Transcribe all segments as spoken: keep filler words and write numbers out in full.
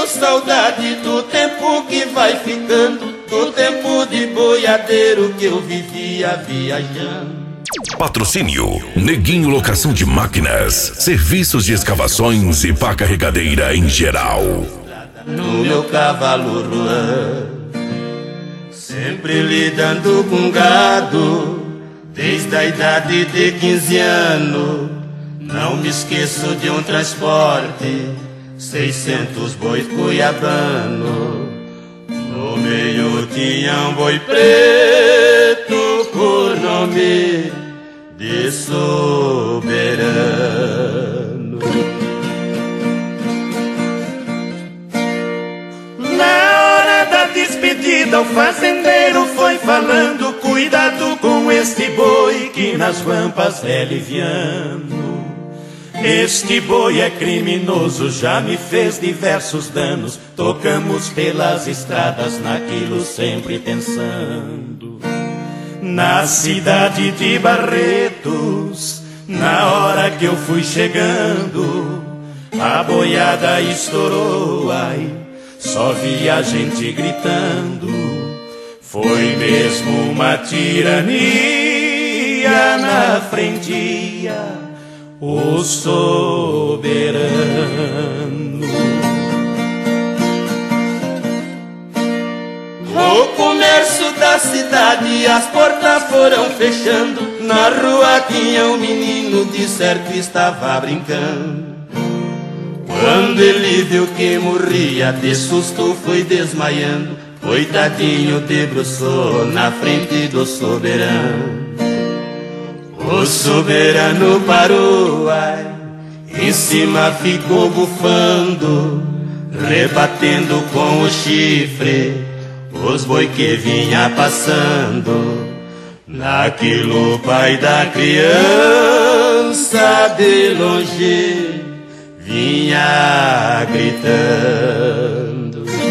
tenho saudade do tempo que vai ficando, do tempo de boiadeiro que eu vivia viajando. Patrocínio Neguinho Locação de Máquinas, serviços de escavações e pá carregadeira em geral. No meu cavalo Ruan, sempre lidando com gado, desde a idade de quinze anos. Não me esqueço de um transporte, seiscentos bois cuiabano. No meio tinha um boi preto por nome de Soberano. Na hora da despedida o fazendeiro foi falando: cuidado com este boi que nas rampas é liviano. Este boi é criminoso, já me fez diversos danos. Tocamos pelas estradas naquilo sempre pensando. Na cidade de Barretos, na hora que eu fui chegando, a boiada estourou, ai, só vi a gente gritando. Foi mesmo uma tirania na frente, o soberano. O comércio da cidade, as portas foram fechando. Na rua tinha um menino, de certo estava brincando. Quando ele viu que morria, de susto foi desmaiando. Coitadinho debruçou na frente do soberano. O soberano parou, ai, em cima ficou bufando, rebatendo com o chifre os boi que vinha passando. Naquilo o pai da criança de longe vinha gritando: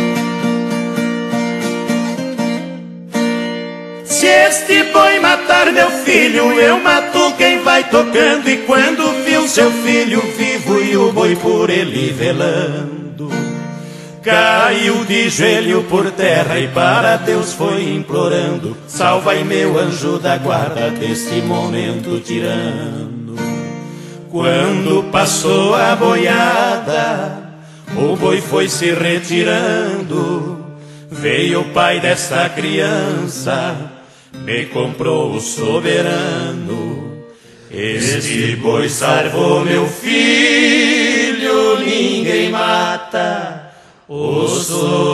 se este boi matar meu filho, eu mato quem vai tocando. E quando viu seu filho vivo e o boi por ele velando, caiu de joelho por terra e para Deus foi implorando: salva-i meu anjo da guarda deste momento tirano. Quando passou a boiada, o boi foi se retirando. Veio o pai dessa criança, me comprou o soberano. Este boi salvou meu filho, ninguém mata o soberano.